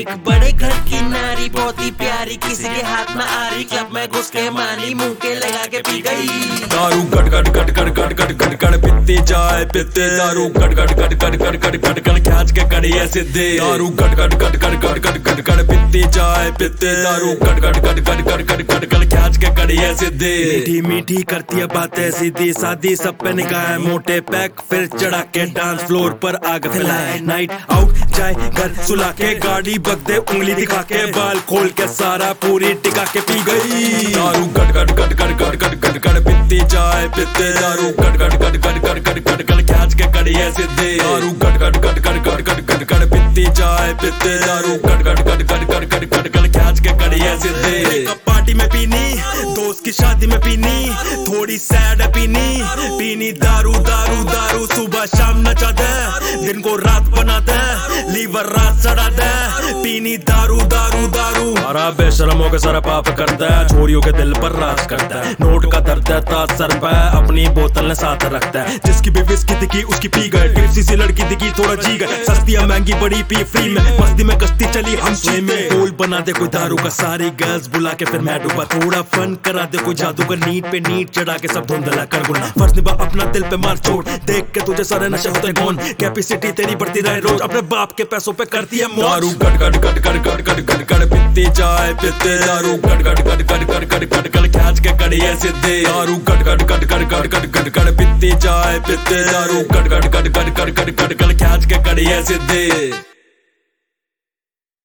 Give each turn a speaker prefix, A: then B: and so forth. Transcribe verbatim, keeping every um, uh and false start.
A: एक बड़े घर की नारी बहुत ही प्यारी, किसी के हाथ में आ रही, क्लब में घुस के मानी, मुंह के लगा के पी गई
B: दारू। गट गट गट गट गट गट गट गट पीती जाए पीते दारू। गट गट गट गट गट गट गट गट खींच के करिए सीधे दारू। गट गट गट गट गट गट गट गट पीती जाए पीते दारू। गट गट गट गट गट गट गट गट खींच के करिए सीधे। मीठी मीठी करती है बातें सीधी सादी, सब पे निगाह मोटे पैक, फिर चढ़ा के डांस फ्लोर पर आग फैलाए। नाइट आउट जाए घर सुला के, गाड़ी बग दे उंगली दिखा के, बाल खोल के सारा पूरी टिका के पी गई दारू। गट गट गट गट गट गट गट गट पीती जाए पीते दारू। गट गट गट गट गट गट गट गट खींच के करिए सीधे दारू। गट गट गट गट गट गट गट गट पीती जाए पीते दारू। गट गट गट गट गट गट गट गट खींच के करिए सीधे। पार्टी में पीनी, दोस्त की शादी में पीनी, थोड़ी सैड पीनी, पीनी दारू दारू दारू, सुबह शाम नचा दे, दिन को रात बना दे, लीवर रात चढ़ा दे, पीनी दारू दारू दारू। सारा बेशरमों के सारा पाप करता है, छोरियों के दिल पर राज करता है, नोट का दर्द है ताज सर पे, अपनी बोतल ने साथ रखता है। जिसकी भी विस्की दिखी उसकी पी गए, टिप्सी सी लड़की दिखी थोड़ा जी गए, सस्ती महंगी बड़ी पी फ्री में, मस्ती में कश्ती चली हम में। बोल बना दे कोई दारू का, सारी गर्ल्स बुला के फिर मैं डूबा, थोड़ा फन करा दे कोई जादू का, नीट पे नीट चढ़ा के सब धुंधला कर गुना। फर्ज निभा अपना दिल पे मार छोड़, देख के तुझे सारे नशे होते हैं कौन, कैपेसिटी तेरी बढ़ती रहे रोज, अपने बाप के पैसों पे करती है दारू। गट गट गट गट गट गट गट गट पीती जाए पीते दारू। गट गट गट गट गट गट गट गट खींच के करिए सीधे दारू। गट गट गट गट गट गट गट गट पीती जाए पीते दारू। गट गट गट गट गट गट गट खींच के करिए सीधे।